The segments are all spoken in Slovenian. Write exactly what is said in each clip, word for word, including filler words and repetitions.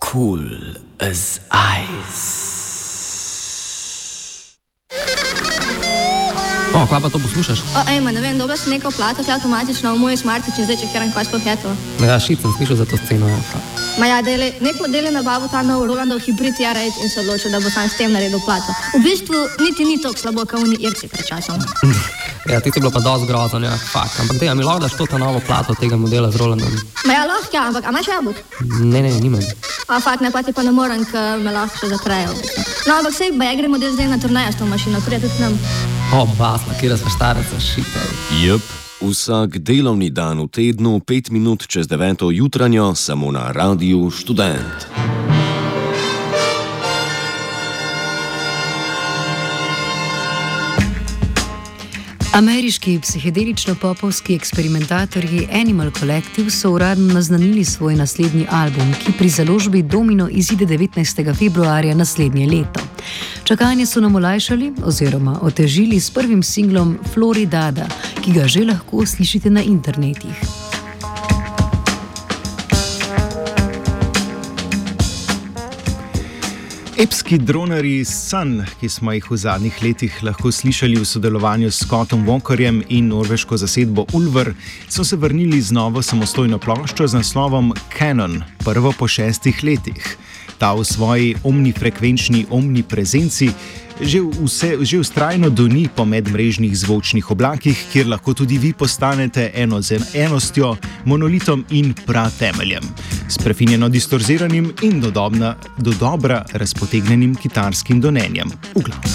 cool as ice. O, kva pa to poslušaš? O, ej, ma ne vem, dobra si neko plato, ki avtomatično v moj smartič in zdaj čekiram, kaj sploh je to. Ja, šit sem slišal za to sceno. Ma ja, dele, nek model je nabavil ta nov Rolandov hibrid R osem in se odločil, da bo sam s tem naredil plato. V bistvu niti ni toliko slabo, kao oni Irci pred časom. Ja, ti si bilo pa dosti grozan, ja, fakt. Ampak dej, a mi lahko daš to ta novo plato tega modela z Rolandom? Ma ja, lahko, ja, ampak a imaš jabolk? Ne, ne, nimam. A fakt, ne, pa ti pa ne morem, ker me lahko še zatrejo. No, ampak sej, ba ja gremo del zdaj na turnejo s to mašino, prije tudi nam. O, basla, kjera sva štareca, šita. Jep, vsak delovni dan v tednu, pet minut čez deveto jutranjo, samo na Radiu Študent. Ameriški psihedelično-popovski eksperimentatorji Animal Collective so uradno naznanili svoj naslednji album, ki pri založbi Domino izide devetnajstega februarja naslednje leto. Čakanje so nam olajšali oziroma otežili s prvim singlom Floridada, ki ga že lahko slišite na internetih. Epski dronarji Sun, ki smo jih v zadnjih letih lahko slišali v sodelovanju s Scottom Walkerjem in norveško zasedbo Ulver, so se vrnili z novo samostojno ploščo z naslovom Canon, prvo po šestih letih. Ta v svoji omnifrekvenčni omniprezenci že, vse, že vztrajno doni po medmrežnih zvočnih oblakih, kjer lahko tudi vi postanete eno z enostjo, monolitom in pratemeljem, s prefinjeno distorziranim in dodobna, do dobra razpotegnenim kitarskim donenjem. V glavnem.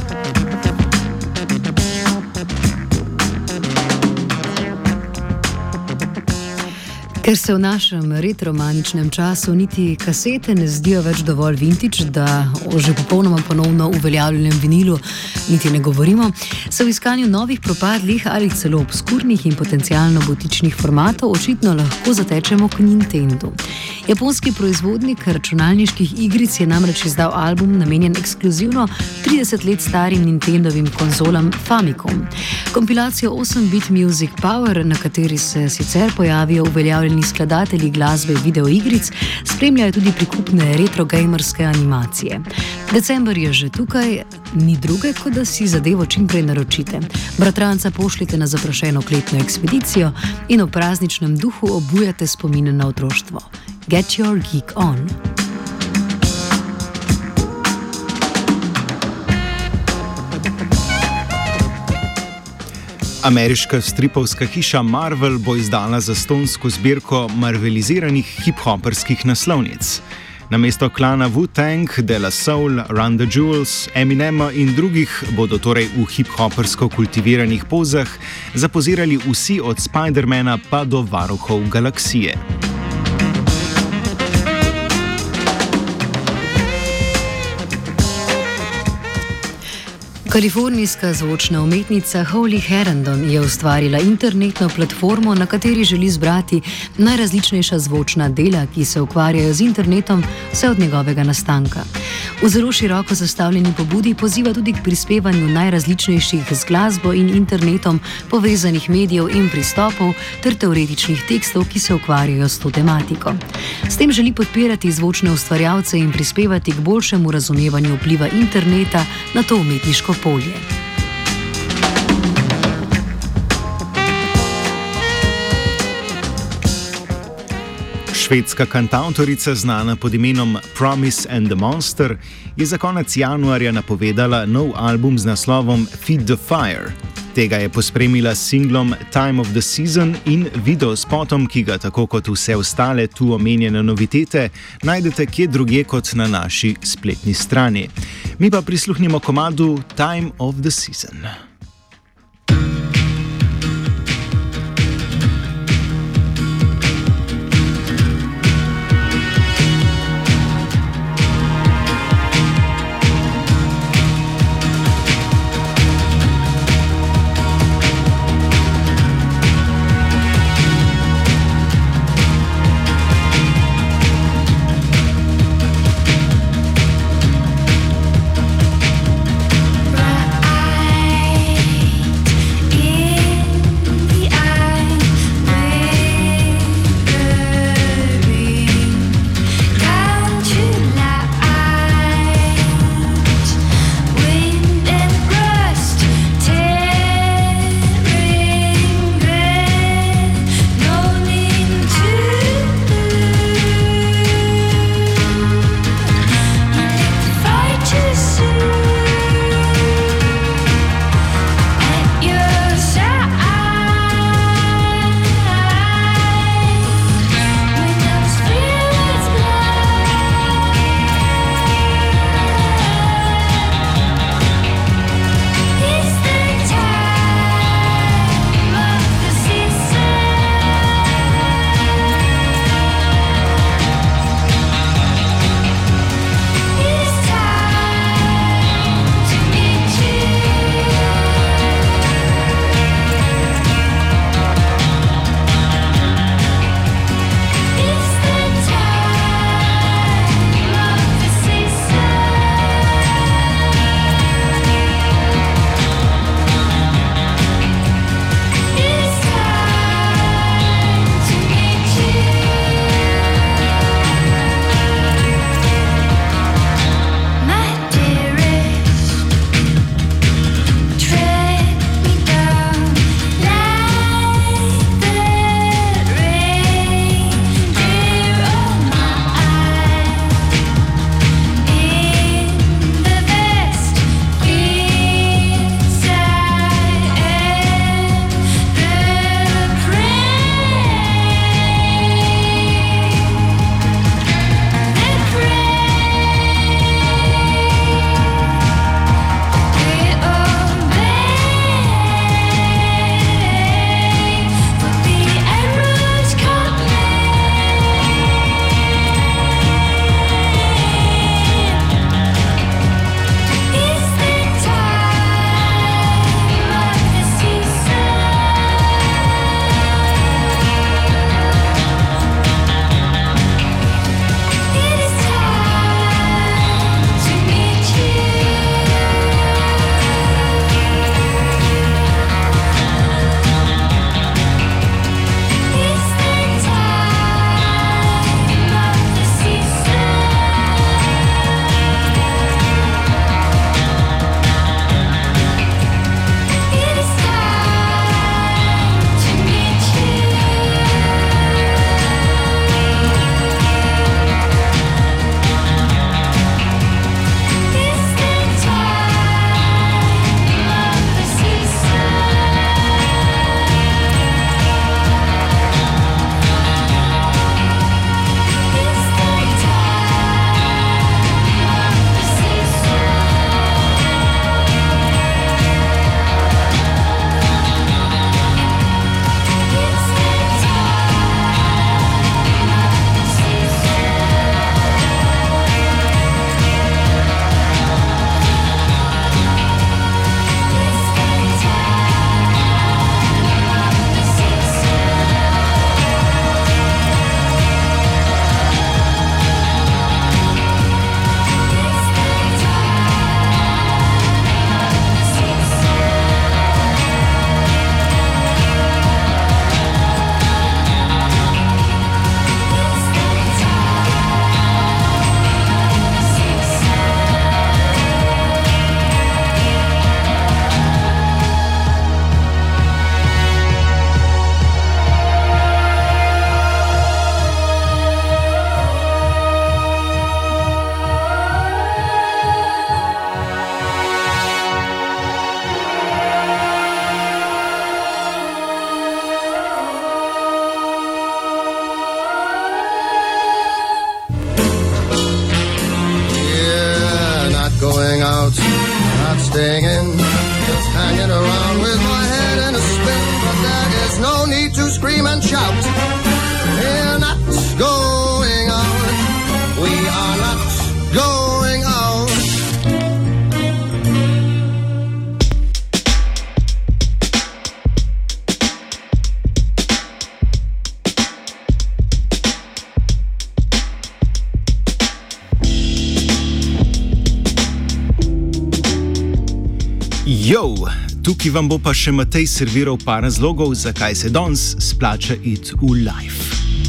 Ker se v našem retromaničnem času niti kasete ne zdijo več dovolj vintage, da o že popolnoma ponovno uveljavljenem vinilu niti ne govorimo, se v iskanju novih propadlih ali celo obskurnih in potencialno butičnih formatov očitno lahko zatečemo k Nintendu. Japonski proizvodnik računalniških igric je namreč izdal album namenjen ekskluzivno trideset let starim Nintendovim konzolam Famicom. Kompilacijo osem bit Music Power, na kateri se sicer pojavijo uveljavljeni skladatelji glasbe videoigric, spremljajo tudi prikupne retrogamerske animacije. December je že tukaj, ni druge, kot da si zadevo čimprej naročite. Bratranca pošljite na zaprošeno kletno ekspedicijo in v prazničnem duhu obujate spomine na otroštvo. Get your geek on! Ameriška stripovska hiša Marvel bo izdala zastonjsko zbirko marveliziranih hip-hoperskih naslovnic. Namesto klana Wu-Tang, De La Soul, Run the Jewels, Eminema in drugih bodo torej v hip-hopersko kultiviranih pozah zapozirali vsi od Spidermana pa do varuhov galaksije. Kalifornijska zvočna umetnica Holly Herndon je ustvarila internetno platformo, na kateri želi zbrati najrazličnejša zvočna dela, ki se ukvarjajo z internetom vse od njegovega nastanka. V zelo široko zastavljeni pobudi poziva tudi k prispevanju najrazličnejših z glasbo in internetom povezanih medijev in pristopov ter teoretičnih tekstov, ki se ukvarjajo s to tematiko. S tem želi podpirati zvočne ustvarjalce in prispevati k boljšemu razumevanju vpliva interneta na to umetniško polje. Švedska kantavtorica, znana pod imenom Promise and the Monster, je za konec januarja napovedala nov album z naslovom Feed the Fire. Tega je pospremila s singlom Time of the Season in videospotom, ki ga tako kot vse ostale tu omenjene novitete najdete kje drugje kot na naši spletni strani. Mi pa prisluhnimo komadu Time of the Season. Right. not staying in, just hanging around with my head in a spin. But there is no need to scream and shout. We're not going out. We are not going out. Jo, tukaj vam bo pa še Matej serviral par razlogov, zakaj se danes splača iti v live.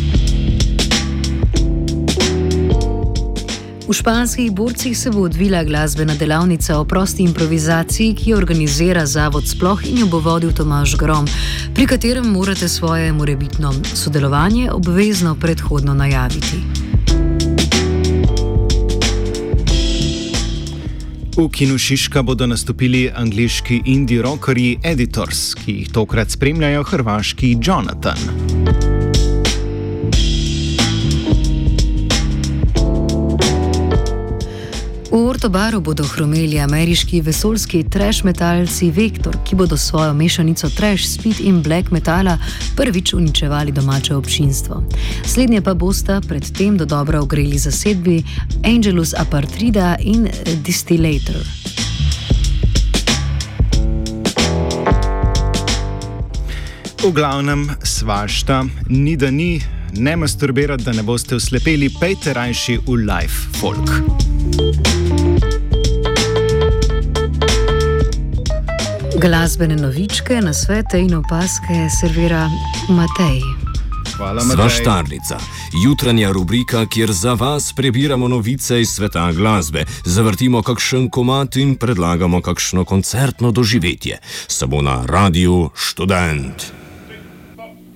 V španskih Borcih se bo odvila glasbena delavnica o prosti improvizaciji, ki jo organizira Zavod Sploh in jo bo vodil Tomaž Grom, pri katerem morate svoje morebitno sodelovanje obvezno predhodno najaviti. V kinu Šiška bodo nastopili angleški indie rockerji Editors, ki jih tokrat spremljajo hrvaški Jonathan. V Ortobaru bodo hromeli ameriški vesoljski trash metalci Vektor, ki bodo svojo mešanico trash, speed in black metala prvič uničevali domače občinstvo. Slednje pa bosta predtem dodobra ogreli zasedbi Angelus Apartrida in Distillator. V glavnem svašta, ni da ni, ne masturbirati, da ne boste oslepeli, pejte rajši v live folk. Glasbene novičke, nasvete in opaske servira Matej. Hvala, Matej. Svaštarnica, jutranja rubrika, kjer za vas prebiramo novice iz sveta glasbe, zavrtimo kakšen komad in predlagamo kakšno koncertno doživetje. Samo na Radiu Študent.